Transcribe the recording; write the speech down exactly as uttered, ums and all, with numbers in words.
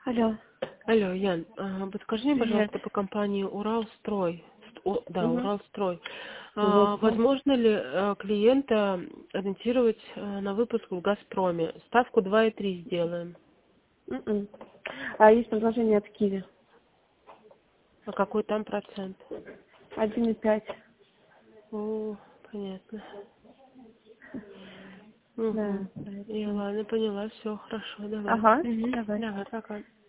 Алло. Алло, Ян, а, подскажи мне, Привет. пожалуйста, по компании Уралстрой. Ст- о, да, Угу. Уралстрой. А, Угу. возможно ли а, клиента ориентировать а, на выпуск в Газпроме? Ставку два и три сделаем. М-м. А есть предложение от Киви. А какой там процент? Один и пять. О, понятно. Да, Угу. Я поэтому. ладно, поняла, все, хорошо, давай. Ага, Угу. давай. Давай, пока.